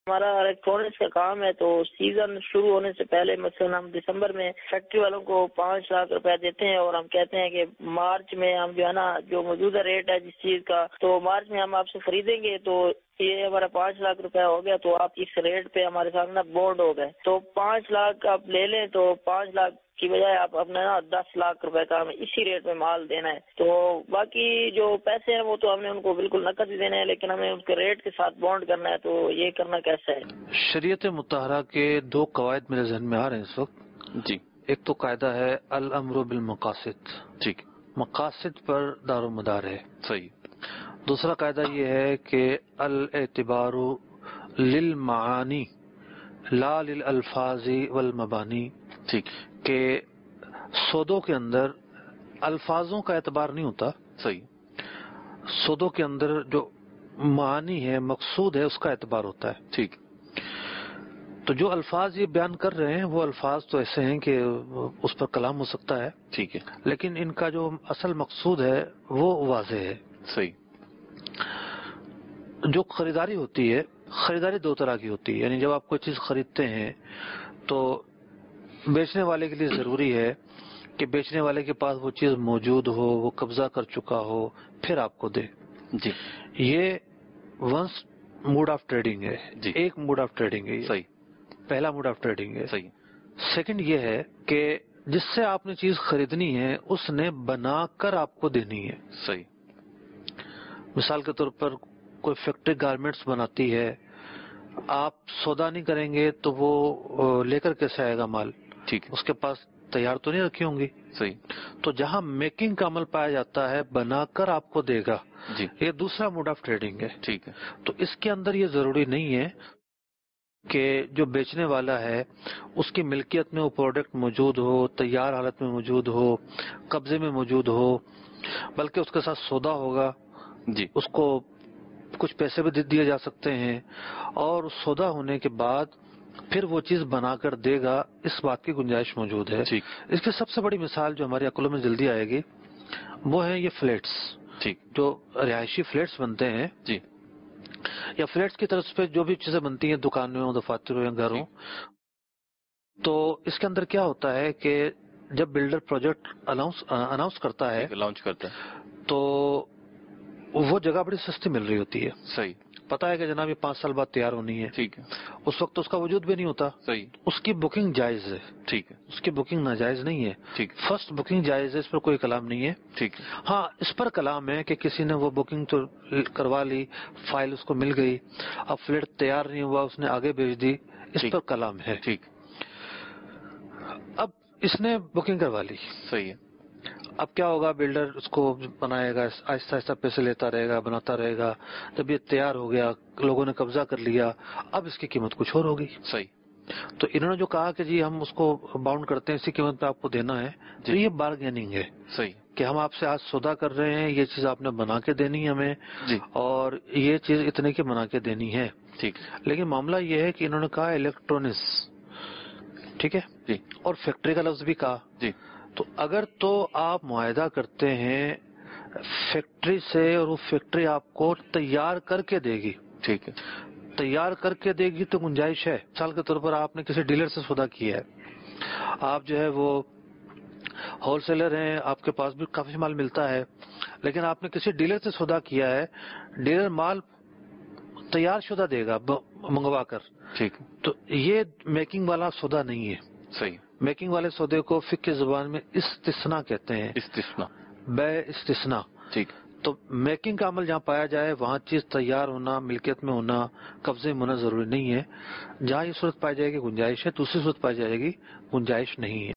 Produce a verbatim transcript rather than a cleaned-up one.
ہمارا الیکٹرانکس کا کام ہے، تو سیزن شروع ہونے سے پہلے مثلا ہم دسمبر میں فیکٹری والوں کو پانچ لاکھ روپے دیتے ہیں، اور ہم کہتے ہیں کہ مارچ میں ہم جو ہے نا جو موجودہ ریٹ ہے جس چیز کا، تو مارچ میں ہم آپ سے خریدیں گے، تو یہ ہمارا پانچ لاکھ روپے ہو گیا، تو آپ اس ریٹ پہ ہمارے ساتھ نا بونڈ ہو گئے، تو پانچ لاکھ آپ لے لیں، تو پانچ لاکھ کی بجائے آپ اپنا نا دس لاکھ روپے کا ہمیں اسی ریٹ میں مال دینا ہے۔ تو باقی جو پیسے ہیں وہ تو ہم نے ان کو بالکل نقد ہی دینے ہیں، لیکن ہمیں ان کے ریٹ کے ساتھ بونڈ کرنا ہے، تو یہ کرنا کیسا ہے؟ شریعت مطہرہ کے دو قواعد میرے ذہن میں آ رہے ہیں اس وقت جی۔ ایک تو قاعدہ ہے الامر بالمقاصد، ٹھیک، مقاصد پر دار و مدار ہے، صحیح۔ دوسرا قاعدہ یہ ہے کہ الاعتبار للمعانی لا للالفاظ والمبانی، ٹھیک، کہ سودوں کے اندر الفاظوں کا اعتبار نہیں ہوتا، صحیح، سودوں کے اندر جو معانی ہے، مقصود ہے، اس کا اعتبار ہوتا ہے، ٹھیک۔ تو جو الفاظ یہ بیان کر رہے ہیں وہ الفاظ تو ایسے ہیں کہ اس پر کلام ہو سکتا ہے، ٹھیک ہے، لیکن ان کا جو اصل مقصود ہے وہ واضح ہے، صحیح۔ جو خریداری ہوتی ہے، خریداری دو طرح کی ہوتی ہے، یعنی جب آپ کوئی چیز خریدتے ہیں تو بیچنے والے کے لیے ضروری ہے کہ بیچنے والے کے پاس وہ چیز موجود ہو، وہ قبضہ کر چکا ہو، پھر آپ کو دے، جی۔ یہ ونس موڈ آف ٹریڈنگ ہے، جی، ایک موڈ آف ٹریڈنگ ہے، صحیح، پہلا موڈ آف ٹریڈنگ ہے، صحیح۔ سیکنڈ یہ ہے کہ جس سے آپ نے چیز خریدنی ہے اس نے بنا کر آپ کو دینی ہے، صحیح۔ مثال کے طور پر کوئی فیکٹری گارمنٹس بناتی ہے، آپ سودا نہیں کریں گے تو وہ لے کر کیسے آئے گا مال، ٹھیک، اس کے پاس تیار تو نہیں رکھی ہوں گی، صحیح۔ تو جہاں میکنگ کا عمل پایا جاتا ہے، بنا کر آپ کو دے گا، جی، یہ دوسرا موڈ آف ٹریڈنگ ہے، ٹھیک ہے۔ تو اس کے اندر یہ ضروری نہیں ہے کہ جو بیچنے والا ہے اس کی ملکیت میں وہ پروڈکٹ موجود ہو، تیار حالت میں موجود ہو، قبضے میں موجود ہو، بلکہ اس کے ساتھ سودا ہوگا، جی، اس کو کچھ پیسے بھی دیے جا سکتے ہیں، اور سودا ہونے کے بعد پھر وہ چیز بنا کر دے گا، اس بات کی گنجائش موجود ہے، ٹھیک۔ اس کی سب سے بڑی مثال جو ہماری عقلوں میں جلدی آئے گی وہ ہے یہ فلیٹس، ٹھیک، جو رہائشی فلیٹس بنتے ہیں، جی، یا فلیٹس کی طرف پہ جو بھی چیزیں بنتی ہیں، دکانوں، دفاتروں یا گھروں، تو اس کے اندر کیا ہوتا ہے کہ جب بلڈر پروجیکٹ اناؤنس کرتا ہے، لانچ کرتا ہے، تو وہ جگہ بڑی سستی مل رہی ہوتی ہے، صحیح، پتا ہے کہ جناب یہ پانچ سال بعد تیار ہونی ہے، ٹھیک ہے، اس وقت اس کا وجود بھی نہیں ہوتا، صحیح، اس کی بکنگ جائز ہے، ٹھیک ہے، اس کی بکنگ ناجائز نہیں ہے، ٹھیک، فرسٹ بکنگ جائز ہے، اس پر کوئی کلام نہیں ہے، ٹھیک۔ ہاں اس پر کلام ہے کہ کسی نے وہ بکنگ تو کروا لی، فائل اس کو مل گئی، اب فلیٹ تیار نہیں ہوا، اس نے آگے بھیج دی، اس پر کلام ہے، ٹھیک۔ اب اس نے بکنگ کروا لی، صحیح ہے، اب کیا ہوگا، بلڈر اس کو بنائے گا، آہستہ آہستہ پیسے لیتا رہے گا، بناتا رہے گا، جب یہ تیار ہو گیا، لوگوں نے قبضہ کر لیا، اب اس کی قیمت کچھ اور ہوگی، صحیح۔ تو انہوں نے جو کہا کہ جی ہم اس کو باؤنڈ کرتے ہیں، اسی قیمت پہ آپ کو دینا ہے، تو یہ بارگیننگ ہے، صحیح، کہ ہم آپ سے آج سودا کر رہے ہیں، یہ چیز آپ نے بنا کے دینی ہے ہمیں، جی، اور یہ چیز اتنے کی بنا کے دینی ہے، ٹھیک۔ لیکن معاملہ یہ ہے کہ انہوں نے کہا الیکٹرانکس، ٹھیک ہے، جی، اور فیکٹری کا لفظ بھی کہا، جی۔ تو اگر تو آپ معاہدہ کرتے ہیں فیکٹری سے اور وہ فیکٹری آپ کو تیار کر کے دے گی، ٹھیک ہے، تیار کر کے دے گی تو گنجائش ہے۔ مثال کے طور پر آپ نے کسی ڈیلر سے سودا کیا ہے، آپ جو ہے وہ ہول سیلر ہیں، آپ کے پاس بھی کافی مال ملتا ہے، لیکن آپ نے کسی ڈیلر سے سودا کیا ہے، ڈیلر مال تیار شدہ دے گا منگوا کر، ٹھیک، تو یہ میکنگ والا سودا نہیں ہے، صحیح۔ میکنگ والے سودے کو فقہ کی زبان میں استثناء کہتے ہیں، استثناء، بے استثناء، ٹھیک۔ تو میکنگ کا عمل جہاں پایا جائے وہاں چیز تیار ہونا، ملکیت میں ہونا، قبضے میں ہونا ضروری نہیں ہے، جہاں یہ صورت پائی جائے گی گنجائش ہے، دوسری صورت پائی جائے گی گنجائش نہیں ہے۔